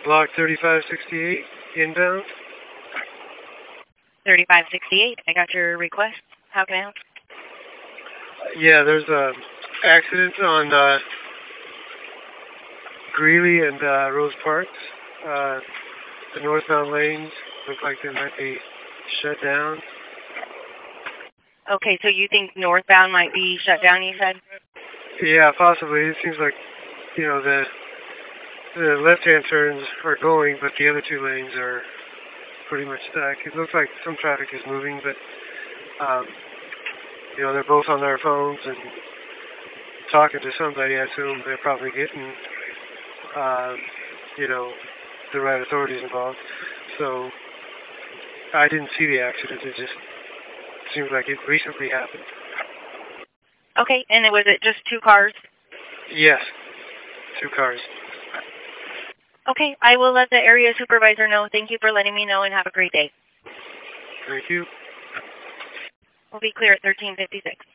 Block 3568, inbound. 3568, I got your request. How can I help? Yeah, there's a accident on Greeley and Rose Parks. The northbound lanes look like they might be shut down. Okay, so you think northbound might be shut down, you said? Yeah, possibly. It seems like, the left-hand turns are going, but the other two lanes are pretty much stuck. It looks like some traffic is moving, but, they're both on their phones and talking to somebody. I assume they're probably getting, the right authorities involved. So I didn't see the accident. It just seems like it recently happened. Okay, and was it just two cars? Yes, two cars. Okay, I will let the area supervisor know. Thank you for letting me know, and have a great day. Thank you. We'll be clear at 1356.